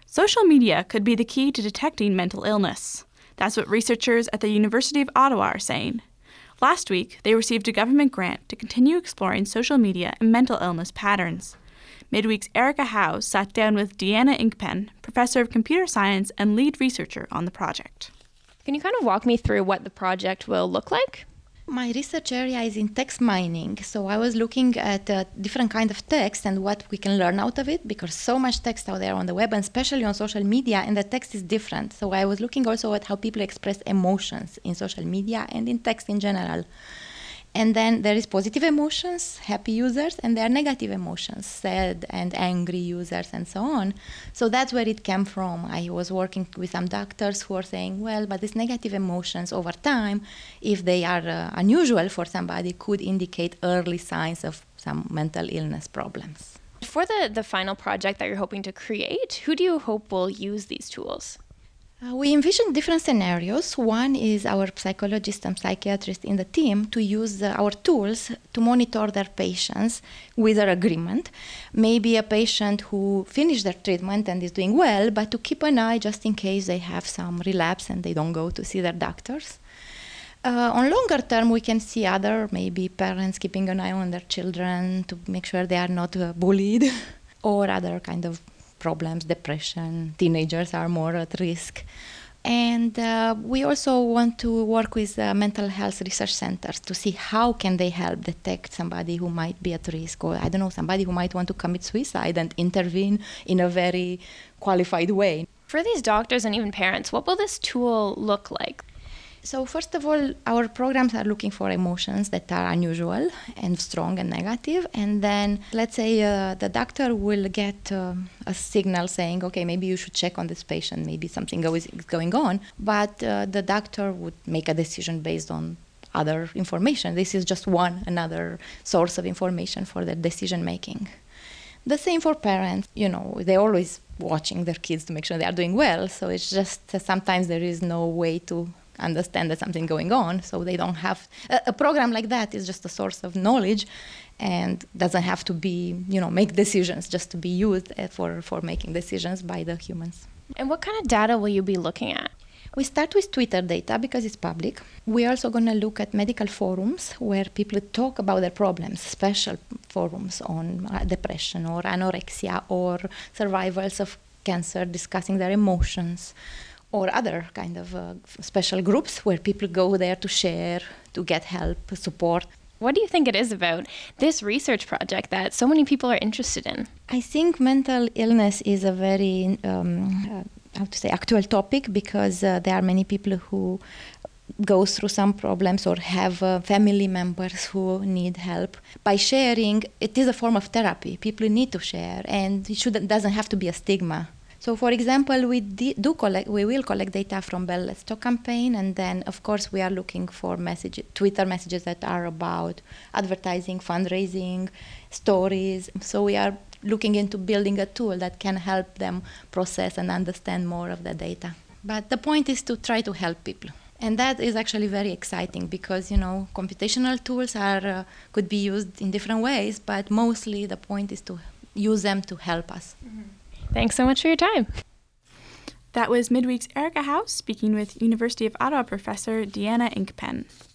Social media could be the key to detecting mental illness. That's what researchers at the University of Ottawa are saying. Last week, they received a government grant to continue exploring social media and mental illness patterns. Midweek's Erica Howe sat down with Deanna Inkpen, professor of computer science and lead researcher on the project. Can you kind of walk me through what the project will look like? My research area is in text mining, so I was looking at different kind of text and what we can learn out of it, because so much text out there on the web, and especially on social media, and the text is different. So I was looking also at how people express emotions in social media and in text in general. And then there is positive emotions, happy users, and there are negative emotions, sad and angry users, and so on. So that's where it came from. I was working with some doctors who were saying, well, but these negative emotions over time, if they are unusual for somebody, could indicate early signs of some mental illness problems. For the final project that you're hoping to create, who do you hope will use these tools? We envision different scenarios. One is our psychologists and psychiatrists in the team to use our tools to monitor their patients with their agreement. Maybe a patient who finished their treatment and is doing well, but to keep an eye just in case they have some relapse and they don't go to see their doctors. On longer term, we can see other, maybe parents keeping an eye on their children to make sure they are not bullied or other kind of problems, depression, teenagers are more at risk. And we also want to work with mental health research centers to see how can they help detect somebody who might be at risk, or somebody who might want to commit suicide and intervene in a very qualified way. For these doctors and even parents, what will this tool look like? So first of all, our programs are looking for emotions that are unusual and strong and negative. And then let's say the doctor will get a signal saying, okay, maybe you should check on this patient, maybe something is going on. But the doctor would make a decision based on other information. This is just another source of information for their decision making. The same for parents. They're always watching their kids to make sure they are doing well. So it's just sometimes there is no way to understand that something going on, so they don't have a program like that is just a source of knowledge and doesn't have to be make decisions, just to be used for making decisions by the humans. And what kind of data will you be looking at? We start with Twitter data because it's public. We're also going to look at medical forums where people talk about their problems, special forums on depression or anorexia or survivors of cancer discussing their emotions, or other kind of special groups where people go there to share, to get help, support. What do you think it is about this research project that so many people are interested in? I think mental illness is a very, actual topic because there are many people who go through some problems or have family members who need help. By sharing, it is a form of therapy. People need to share, and it doesn't have to be a stigma. So, for example, we will collect data from Bell Let's Talk campaign, and then, of course, we are looking for Twitter messages that are about advertising, fundraising, stories. So we are looking into building a tool that can help them process and understand more of the data. But the point is to try to help people. And that is actually very exciting because, computational tools could be used in different ways, but mostly the point is to use them to help us. Mm-hmm. Thanks so much for your time. That was Midweek's Erica Howe speaking with University of Ottawa professor Deanna Inkpen.